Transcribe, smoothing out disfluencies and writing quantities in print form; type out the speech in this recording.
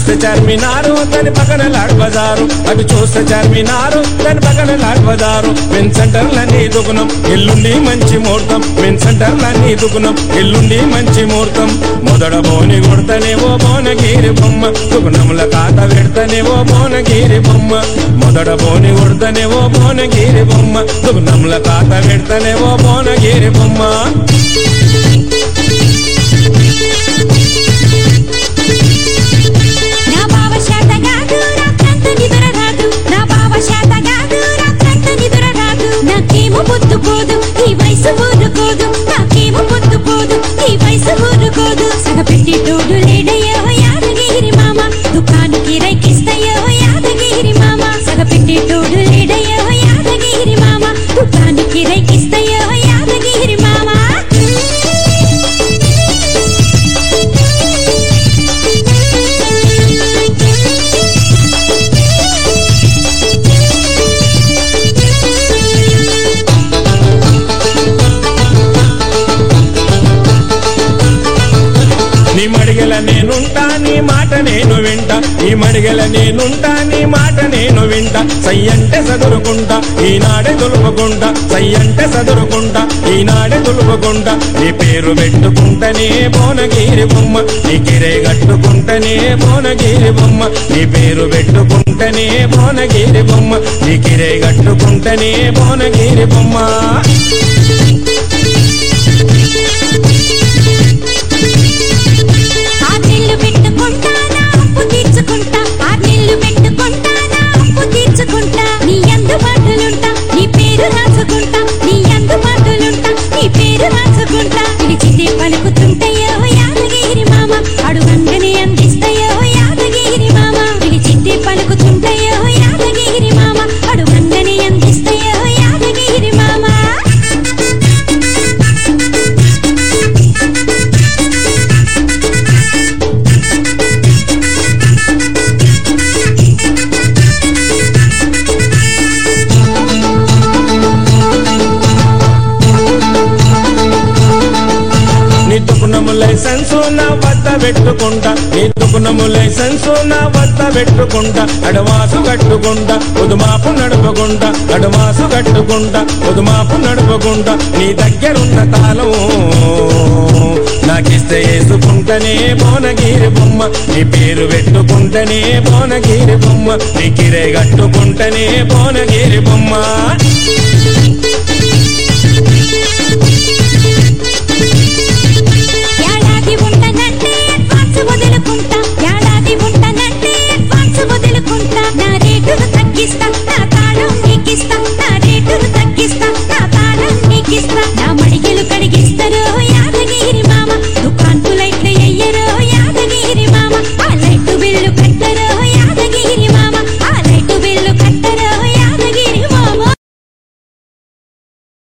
చూస్తే చార్మినారు దాని పక్కన లాడ్ బజారు అటు చూస్తే చార్మినారు దాని పక్కన లాడ్ బజారు విన్ సెంటర్లన్నీ దుకుణం ఎల్లుండి మంచి ముహూర్తం విన్ సెంటర్లన్నీ దుకుణం ఎల్లుండి మంచి ముహూర్తం మొదట బోని కొడతనేవో భువనగిరి బొమ్మ దుకుణముల కాత పెడతనేవో భువనగిరి బొమ్మ మొదట బోని కొడతనేవో భువనగిరి బొమ్మ దుకుణముల కాత పెడతనేవో భువనగిరి బొమ్మ సగపెట్టి తోడు లేడయ్యో యాదగిరి మామ దుకానికి రైకిస్తయ్యో యాదగిరి మామ సగపెట్టి తోడు లేడయ్యో యాదగిరి మామ దుకానికి రైకిస్తయ్యో యాదగిరి మామ నీ మడిగల నేనుంటా నీ మాట నేను వింటా ఈ మడిగల నేనుంటా నీ మాట నేను వింటా సై అంటే సదురుకుంటా ఈనాడే దులుపుకుంటా సై అంటే సదురుకుంటా ఈనాడే దులుపుకుంటా నీ పేరు పెట్టుకుంటనే భువనగిరి బొమ్మ నీ కిరే కట్టుకుంటనే భువనగిరి బొమ్మ నీ పేరు పెట్టుకుంటనే భువనగిరి బొమ్మ నీ కిరే కట్టుకుంటనే భువనగిరి బొమ్మ పలుకుతుంటయ్యో యాదగిరి మామ అడుగంగనే అందిస్తయ్యో యాదగిరి మామ పిలిచితే పలుకుతుంటయ్యో యాదగిరి మామ అడుగంగనే అందిస్తయ్యో యాదగిరి మామ నీ దుకుణము లైసెన్సు నా వద్ద పెట్టుకుంటా నీ దుకుణము లైసెన్సు నా వద్ద పెట్టుకుంటా అడవాసు కట్టుకుంటా ఉదుమాపు నడుపుకుంటా అడవాసు కట్టుకుంటా ఉదుమాపు నడుపుకుంటా నీ దగ్గరున్న తాళం నాకిస్తే వేసుకుంటనే భువనగిరి బొమ్మ నీ పేరు పెట్టుకుంటనే భువనగిరి బొమ్మ నీ కిరే కట్టుకుంటనే భువనగిరి బొమ్మ